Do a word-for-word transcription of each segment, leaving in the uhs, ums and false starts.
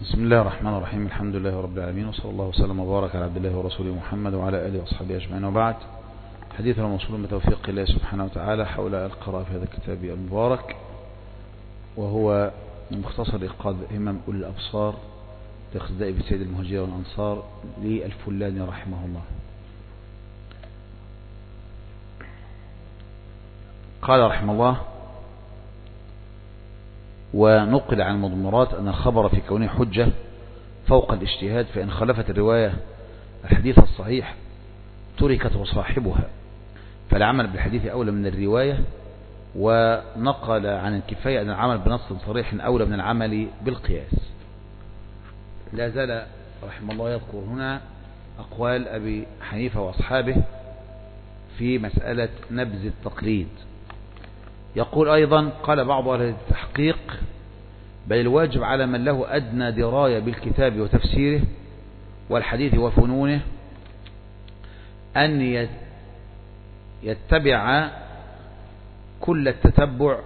بسم الله الرحمن الرحيم. الحمد لله رب العالمين، وصلى الله وسلم وبارك على عبد الله ورسوله محمد وعلى آله وصحبه أجمعين، وبعد. حديثنا موصول بتوفيق الله سبحانه وتعالى حول القراءة في هذا الكتاب المبارك، وهو مختصر إيقاظ همم أولي الأبصار لاقتداء بسيد المهاجرين والأنصار للفلاني رحمه الله. قال رحمه الله: ونقل عن المضمرات أن الخبر في كونه حجة فوق الاجتهاد، فإن خالفت الرواية الحديث الصحيح تركت وصاحبها، فالعمل بالحديث أولى من الرواية. ونقل عن الكفاية أن العمل بنص صريح أولى من العمل بالقياس. لا زال رحمه الله يذكر هنا أقوال أبي حنيفة وأصحابه في مسألة نبذ التقليد. يقول أيضا: قال بعض أهل التحقيق: بل الواجب على من له أدنى دراية بالكتاب وتفسيره والحديث وفنونه أن يتبع كل التتبع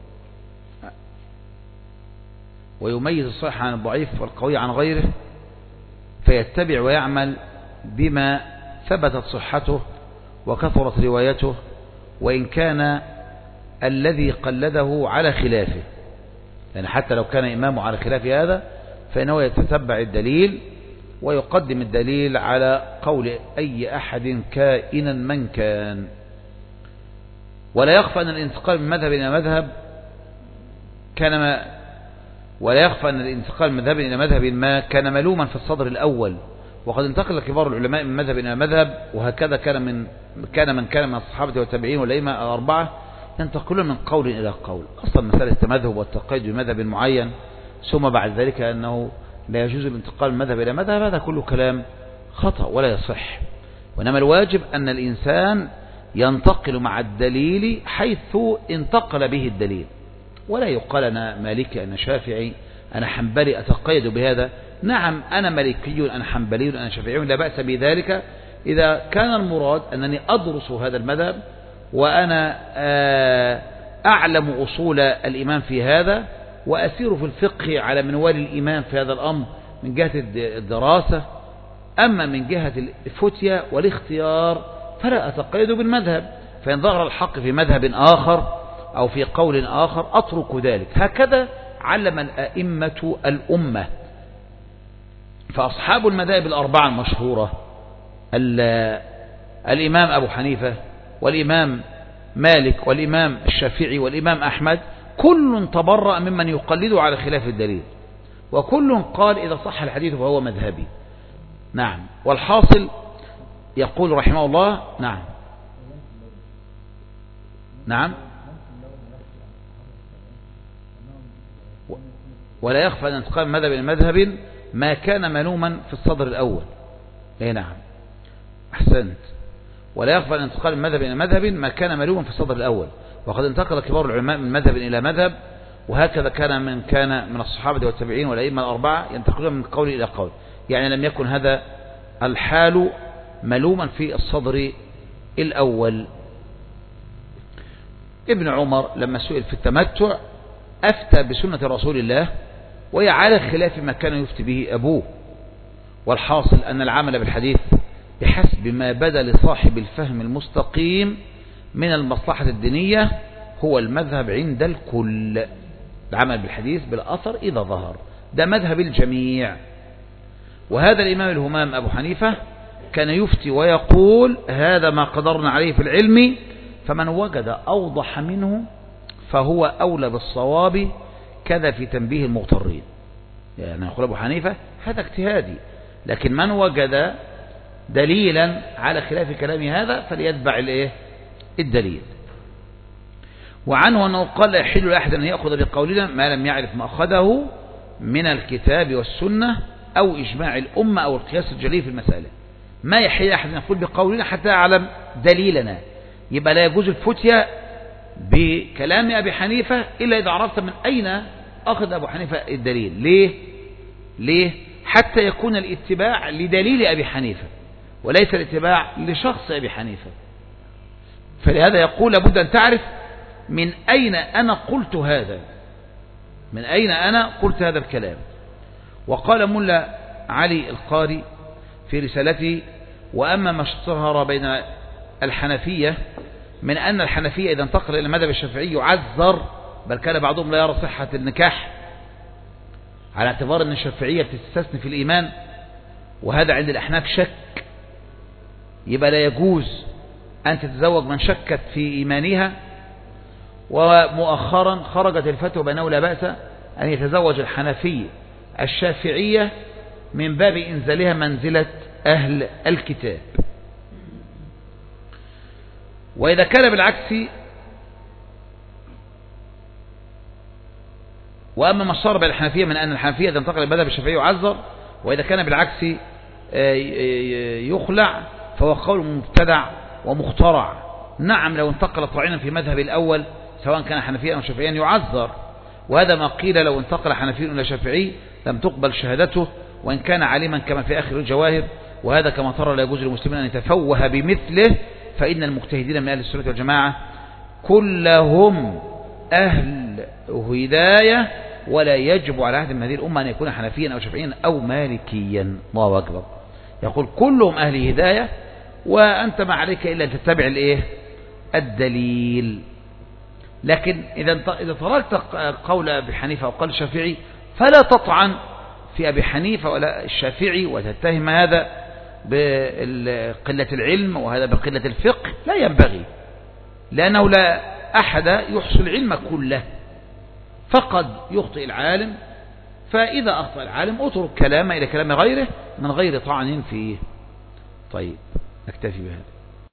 ويميز الصحيح عن الضعيف والقوي عن غيره، فيتبع ويعمل بما ثبتت صحته وكثرت روايته، وإن كان الذي قلده على خلافه. يعني حتى لو كان إمامه على خلاف هذا فإنه يتتبع الدليل ويقدم الدليل على قول أي أحد كائنا من كان. ولا يخفى أن الانتقال من مذهب إلى مذهب كان ما ولا يخفى أن الانتقال من مذهب إلى مذهب ما كان ملوما في الصدر الأول، وقد انتقل كبار العلماء من مذهب إلى مذهب، وهكذا كان من كان من كان من الصحابة والتابعين والأئمة الأربعة ينتقلون من قول إلى قول. أصلا مسألة التمذهب والتقيد بمذهب معين ثم بعد ذلك أنه لا يجوز الانتقال من مذهب إلى مذهب، هذا كله كلام خطأ ولا يصح. وإنما الواجب أن الإنسان ينتقل مع الدليل حيث انتقل به الدليل، ولا يقال أنا مالكي أنا شافعي أنا حنبلي أتقيد بهذا. نعم أنا مالكي أنا حنبلي أنا شافعي، لا بأس بذلك إذا كان المراد أنني أدرس هذا المذهب وأنا أعلم أصول الإمام في هذا وأسير في الفقه على منوال الإمام في هذا الأمر من جهة الدراسة. أما من جهة الفتية والاختيار فلا أتقيد بالمذهب، فإن ظهر الحق في مذهب آخر أو في قول آخر أترك ذلك. هكذا علم الأئمة الأمة. فأصحاب المذاهب الأربعة المشهورة الإمام أبو حنيفة والإمام مالك والإمام الشافعي والإمام أحمد كل تبرأ ممن يقلد على خلاف الدليل، وكل قال إذا صح الحديث فهو مذهبي. نعم. والحاصل يقول رحمه الله: نعم نعم ولا يخفى أن انتقال مذهب إلى مذهب ما كان ملوما في الصدر الأول. اي نعم أحسنت. ولا يخفى أن انتقال من مذهب إلى مذهب ما كان ملوما في الصدر الأول، وقد انتقل كبار العلماء من مذهب إلى مذهب، وهكذا كان من كان من الصحابة والتابعين والأئمة الأربعة ينتقلون من قول إلى قول. يعني لم يكن هذا الحال ملوما في الصدر الأول. ابن عمر لما سئل في التمتع أفتى بسنة رسول الله، وهي على خلاف ما كان يفتي به أبوه. والحاصل أن العمل بالحديث بحسب ما بدا لصاحب الفهم المستقيم من المصلحة الدينية هو المذهب عند الكل. العمل بالحديث بالأثر إذا ظهر، ده مذهب الجميع. وهذا الإمام الهمام أبو حنيفة كان يفتي ويقول: هذا ما قدرنا عليه في العلم، فمن وجد أوضح منه فهو أولى بالصواب، كذا في تنبيه المغترين. يعني يقول أبو حنيفة هذا اجتهادي، لكن من وجد دليلا على خلاف كلام هذا فليتبع الايه الدليل. وعنه أنه قال: لا يحل لأحد أن يأخذ بقولنا ما لم يعرف مأخذه من الكتاب والسنة أو إجماع الأمة أو القياس الجلي في المسألة. ما يحل لأحد أن يقول بقولنا حتى يعلم دليلنا. يبقى لا يجوز الفتية بكلام أبي حنيفة إلا إذا عرفت من أين أخذ أبو حنيفة الدليل. ليه؟ ليه؟ حتى يكون الاتباع لدليل أبي حنيفة وليس الاتباع لشخص أبي حنيفة. فلهذا يقول: لابد أن تعرف من أين أنا قلت هذا، من أين أنا قلت هذا الكلام. وقال ملا علي القاري في رسالته: وأما ما اشتهر بين الحنفية من أن الحنفية إذا انتقل إلى المذهب الشافعي يعذر، بل كان بعضهم لا يرى صحة النكاح على اعتبار أن الشافعية بتستثني في الإيمان، وهذا عند الأحناف شك، يبقى لا يجوز أن تتزوج من شكت في إيمانها. ومؤخرا خرجت الفتوى بأنه لا بأس أن يتزوج الحنفي الشافعية من باب إنزالها منزلة أهل الكتاب. وإذا كان بالعكس، وأما ما اشتهر بين الحنفية من أن الحنفية إذا انتقل المذهب الشافعي يعذر، وإذا كان بالعكس يخلع، فهو قول مبتدع ومخترع. نعم لو انتقل طاعنا في مذهب الأول سواء كان حنفيا أو شافعيا يعذر، وهذا ما قيل لو انتقل حنفي إلى شافعي لم تقبل شهادته وإن كان عالما كما في آخر الجواهر، وهذا كما ترى لا يجوز للمسلمين أن يتفوه بمثله، فإن المجتهدين من أهل السنة والجماعة كلهم أهل هداية، ولا يجب على أحد من هذه الأمة أن يكون حنفيا أو شافعيا أو مالكيا. الله أكبر. يقول كلهم أهل هداية، وأنت ما عليك إلا أن تتبع الإيه؟ الدليل. لكن إذا إذا تركت قول أبي حنيفة أو قول الشافعي فلا تطعن في أبي حنيفة ولا الشافعي وتتهم هذا بقلة العلم وهذا بقلة الفقه، لا ينبغي، لأنه لا أحد يحصي العلم كله، فقد يخطئ العالم، فإذا أخطأ العالم أترك كلامه إلى كلام غيره من غير طعن فيه. طيب نكتفي بهذا.